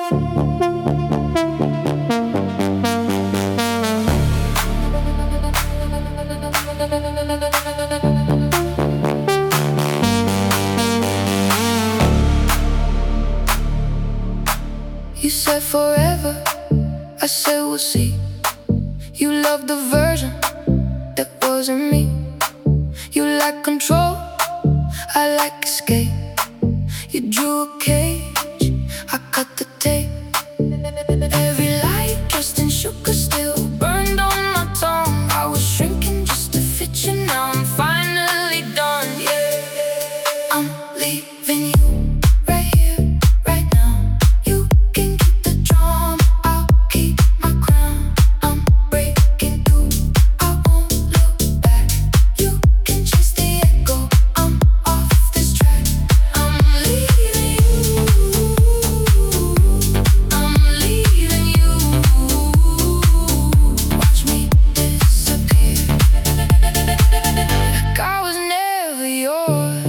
You said forever, I said we'll see. You love the version that wasn't me. You like control, I like escape. You drew a cage, I cut the tape. Every light dressed in sugar still burned on my tongue. I was shrinking just to fit you, now I'm finally done, yeah. I'm leaving you right here, right now. You can keep the drum, I'll keep my crown. I'm breaking through, I won't look back. You can chase the echo, I'm off this track. I'm leaving you, I'm leaving you. Watch me disappear, like I was never yours.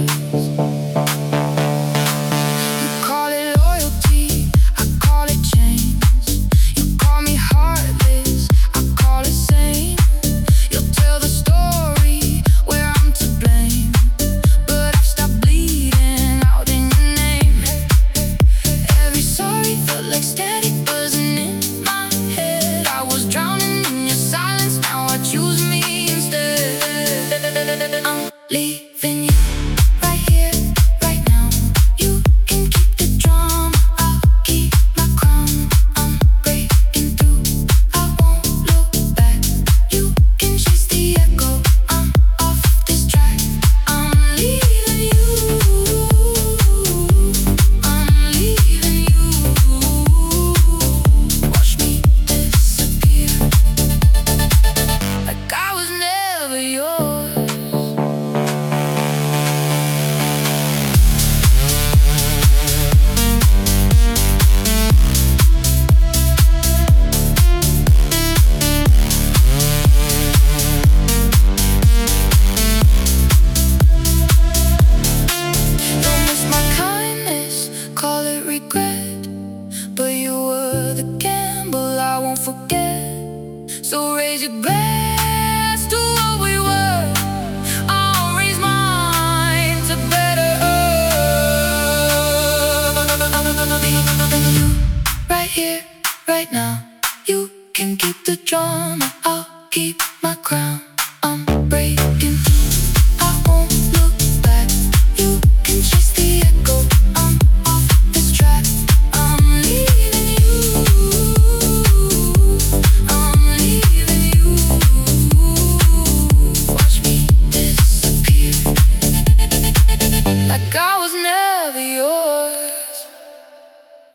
You call it loyalty, I call it chains. You call me heartless, I call it sane. You'll tell the story where I'm to blame, but I've stopped bleeding out in your name. Every sorry felt like static buzzing in my head. I was drowning in your silence, now I choose me instead. I'm leaving you right here, right now. You can keep the drum, I'll keep my crown. I'm breaking through, I won't look back. You can chase the echo, I'm off this track. I'm leaving you, I'm leaving you. Watch me disappear, like I was never yours. Don't miss my kindness, call it regret, but you were the gamble I won't forget. So raise your glass to what we were, I'll raise mine to better earth. I'm leaving you right here, right now. You can keep the drama, I'll keep my crown. I'm breaking through, I won't look back. You can chase the echo, I'm off this track. I'm leaving you, I'm leaving you. Watch me disappear, like I